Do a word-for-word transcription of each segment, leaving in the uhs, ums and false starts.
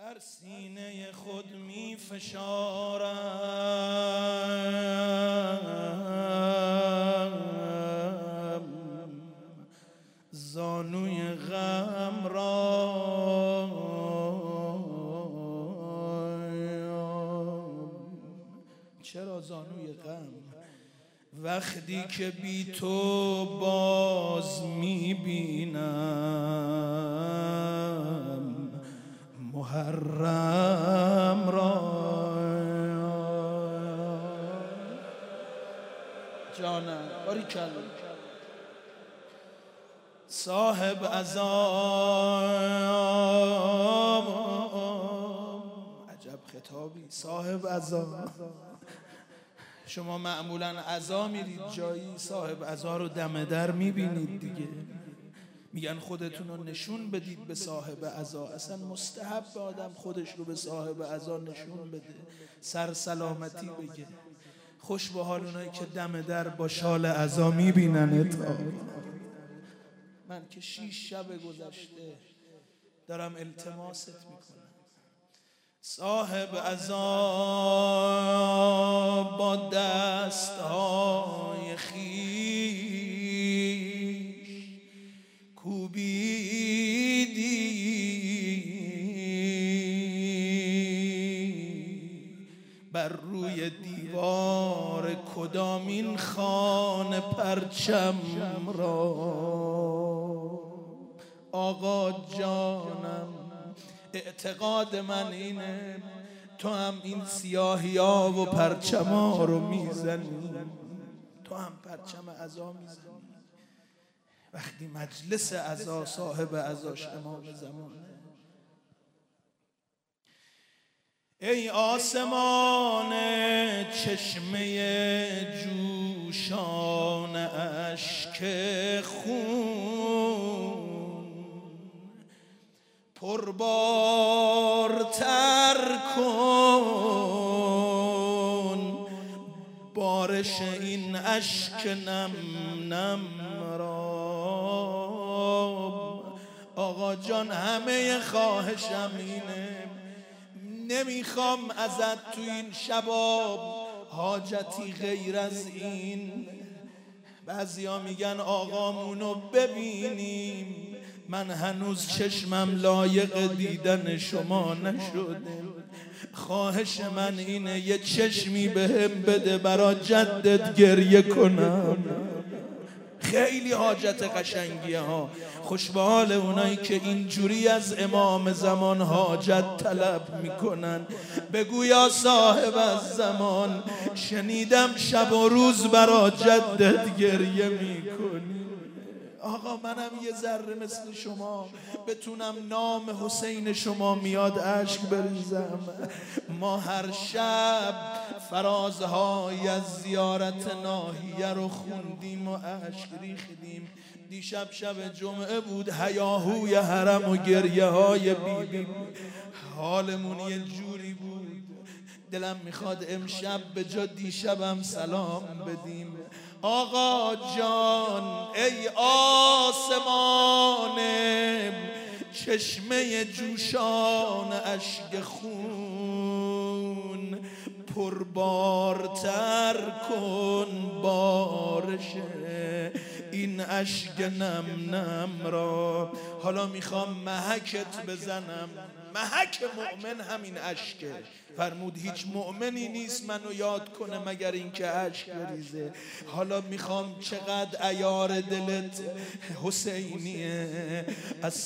بر سینه خود می فشارم زانوی غم را، چرا زانوی غم؟ وقتی که بی تو باز می بینم محرم را. جانم باریکلا صاحب عذاب، عجب خطابی. صاحب عذاب، شما معمولا عزا میرید جایی، صاحب عزا رو دم در میبینید دیگه. میگن خودتون رو نشون بدید به صاحب عزا. اصلا مستحب آدم خودش رو به صاحب عزا نشون بده، سر سلامتی بگه. خوش به حال اونایی که دم در با شال عزا میبیننت. من که شیش شب گذشته دارم التماست میکنم. صاحب عذاب با دستهای خویش کوبیدی بر روی دیوار کدامین خانه پرچم را. آقا جانم اعتقاد من اینه تو هم این سیاهی ها و پرچم ها رو میزنی، تو هم پرچم عزا میزنی. وقتی مجلس عزا صاحب عزاش امام زمانه. ای آسمان چشمه جوشان اشک خون، پربارتر کن بارش این اشک نم نم را. آقا جان همه خواهشم اینه، نمیخوام ازت تو این شباب حاجتی غیر از این. بعضیا میگن آقامونو ببینیم، من هنوز چشمم لایق دیدن شما نشده. خواهش من اینه یه چشمی بهم بده برا جدت گریه کنم. خیلی حاجت قشنگیه ها. خوش به حال اونایی که اینجوری از امام زمان حاجت طلب میکنن. بگو یا صاحب از زمان شنیدم شب و روز برا جدت گریه میکنی. آقا منم یه ذره مثل شما بتونم نام حسین شما میاد اشک بریزم. ما هر شب فرازهای از زیارت ناحیه رو خوندیم و اشک ریختیم. دیشب شب جمعه بود، هیاهوی حرم و گریه های بی بی حالمون یه جوری بود. دلم میخواد امشب به جا دیشبم سلام بدیم. آقا جان ای آسمان چشمه جوشان اشک خون، پربارتر کن بارش این اشک نم نم را. حالا میخوام محکت بزنم. محک مؤمن همین اشکه. فرمود هیچ مؤمنی نیست منو یاد کنه مگر اینکه اشک بریزه. حالا میخوام چقدر عیار دلت حسینیه.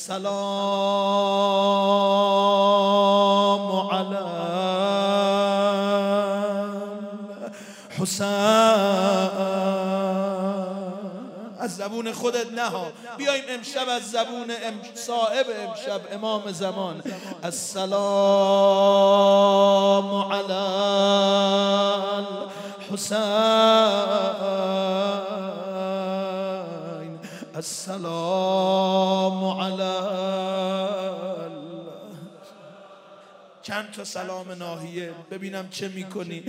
السلام علی حسین. از زبون خودت نها، بیایم امشب از زبون ام... صاحب امشب امام زمان. السلام علی الحسین، السلام علی. چند تا سلام ناحیه ببینم چه میکنی.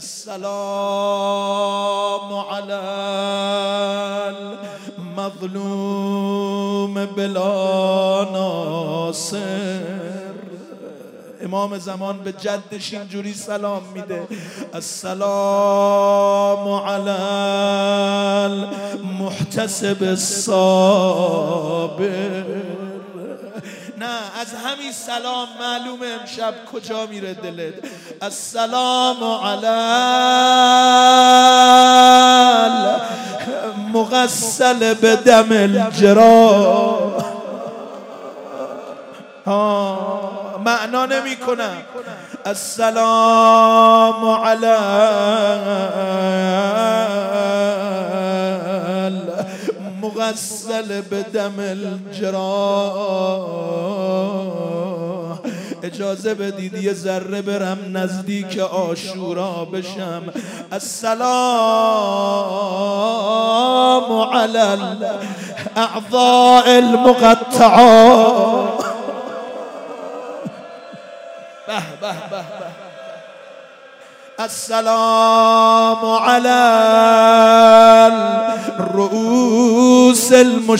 السلام علی المظلوم بلا ناصر، امام زمان به جدش اینجوری سلام میده: السلام علی المحتسب الصابر. نه، از همین سلام معلومه امشب کجا میره دلت. السلام علی المغسل بدم الجراح. ها معنا نمی کنم. السلام علی المغسل بدم الجراح. اجازه بدید یه ذره برم نزدیک عاشورا بشم. السلام علی الاعضاء المقطعات. به به به به. السلام علی الرؤوس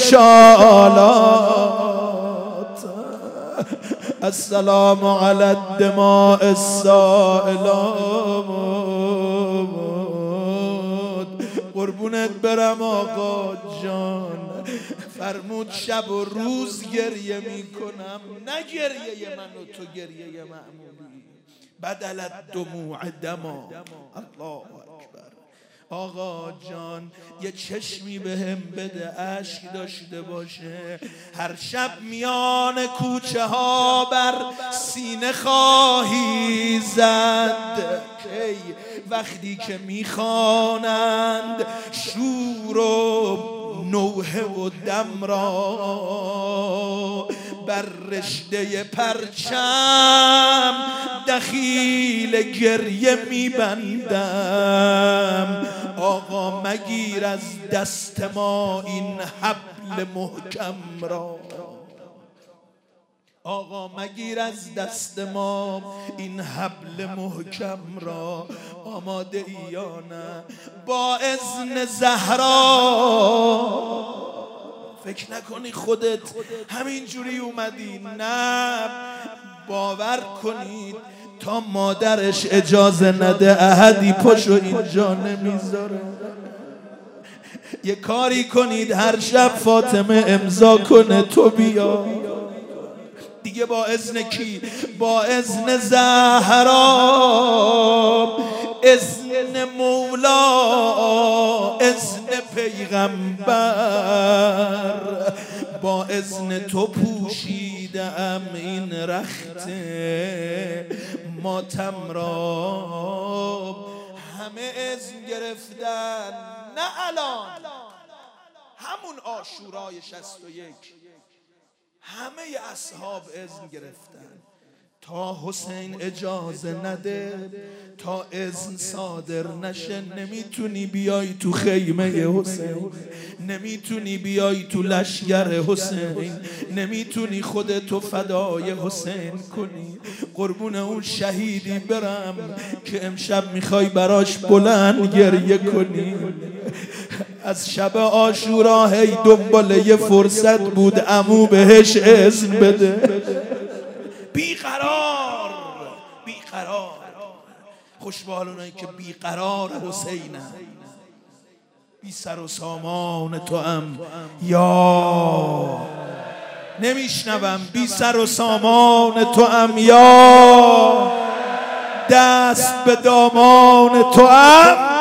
المشالات. السلام علی الدماء السائلات. قربونت برم آقا جان. فرمود شب و روز گریه می کنم، نه گریه من و تو گریه معمولی. بدلت دموع دما. الله اکبر. آقا جان یه چشمی به هم بده اشک داشته باشه. هر شب میان کوچه ها بر سینه خواهی زد. کی؟ وقتی که میخوانند شور و نوحه و دم را بر رشته پرچم دخیل گریه میبندم. آقا مگیر از دست ما این حبل محکم را. آقا مگیر از دست ما این حبل محکم را. آماده ای یا نه؟ با اذن زهرا. فکر نکنی خودت همین جوری اومدی، نه، باور کنید تا مادرش اجازه نده احدی پشو اینجا نمیذاره. یه کاری کنید هر شب فاطمه امضا کنه تو بیا دیگه. با اذن کی؟ با اذن زهرا، اذن مولا، اذن پیغمبر. با اذن تو پوشیدم این رخت ماتم را. همه اذن گرفتن، نه الان، همون عاشورای شصت و یک همه اصحاب اذن گرفتن تا حسین اجازه نده، تا اذن صادر نشه نمیتونی بیای تو خیمه حسین، نمیتونی بیای تو لشگر حسین، نمیتونی خودتو فدای حسین کنی. قربون اون شهیدی برم که امشب میخوای براش بلند گریه کنی. از شب عاشورا هی دنبال یه فرصت بود عمو بهش اذن بده. بیقرار بیقرار. خوشبال اونایی که بیقرار حسینن، بی سر و سامان تو هم یا نمیشنوم. بی سر و سامان تو هم یا دست به دامان تو هم.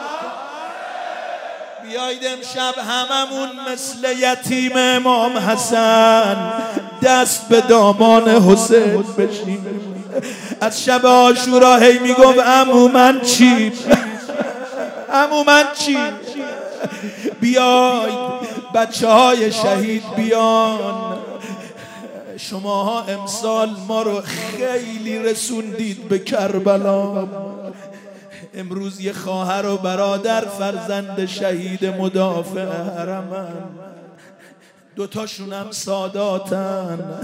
بیایید امشب هممون مثل یتیم امام حسن دست به دامان حسین بشیم. از شب عاشورا هی میگم عمو من چی؟ عمو من چی؟ بیاید بچه های شهید بیان. شماها امسال ما رو خیلی رسوندید به کربلا. امروز یه خواهر و برادر فرزند شهید مدافع حرمن، دوتاشون هم ساداتن.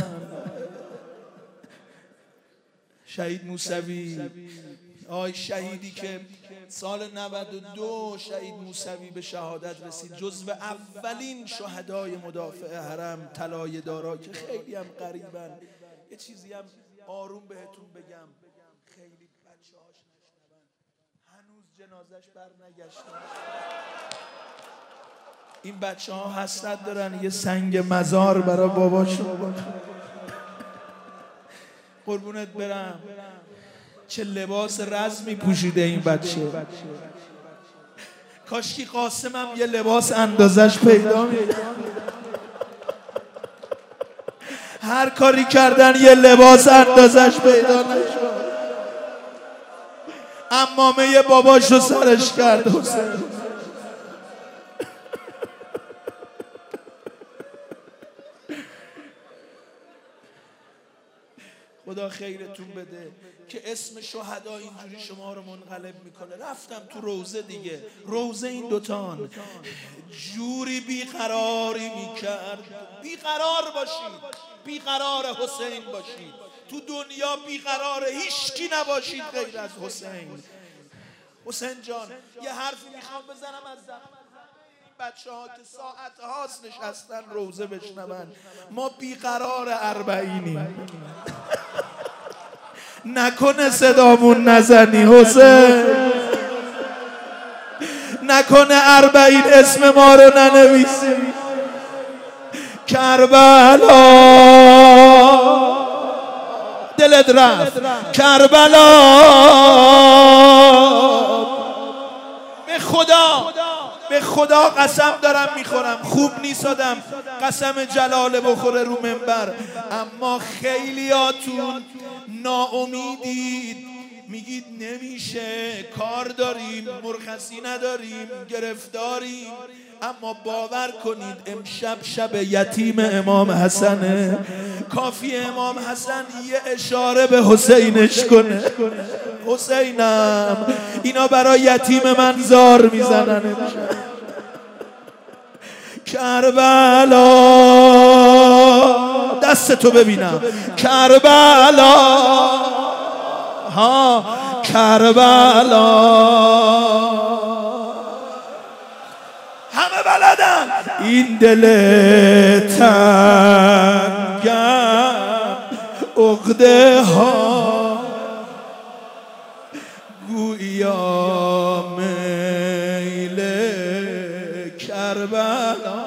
شهید موسوی، آی شهیدی که سال نود و دو شهید موسوی به شهادت رسید، جزو اولین شهدای مدافع حرم طلایه دارا که خیلی هم قریبن. یه چیزی هم آروم بهتون بگم خیلی بچه هاش نشنون، هنوز جنازش بر نگشته. این بچه ها حسرت دارن یه سنگ مزار برای باباشون. قربونت برم، چه لباس رزمی پوشیده این بچه. کاشکی قاسمم یه لباس اندازش پیدا می‌کرد. هر کاری کردن یه لباس اندازش پیدا نشد. عمامه باباشو سرش کرد حسین. خدا خیرتون بده که اسم شهدا اینجوری شما رو منقلب میکنه. رفتم تو روزه دیگه، روزه این دوتان جوری بیقراری میکرد. بیقرار باشید، بیقرار حسین باشید. تو دنیا بیقرار هیچکی نباشید غیر از حسین. حسین جان یه حرفی میخوام بزنم از بچه ها که ساعت هاست نشستن روزه بشنون. ما بیقرار اربعینیم. نکنه صدامون نزنی حسین، نکنه اربعین اسم ما رو ننویسی. کربلا دلت رفت، کربلا به خدا به خدا قسم دارم میخورم، خوب نیست آدم قسم جلاله بخوره رو منبر، اما خیلیاتون ناامیدید، میگید نمیشه، کار داریم، مرخصی نداریم، گرفتاریم. اما باور کنید امشب شب یتیم امام حسنه. کافی امام حسن یه اشاره به حسینش کنه، حسینم اینا برای یتیم من زار میزنن. کربلا دست تو ببینم، کربلا ها کربلا همه بلدن. این دل تنگم عقده ها گویا میل کربلا.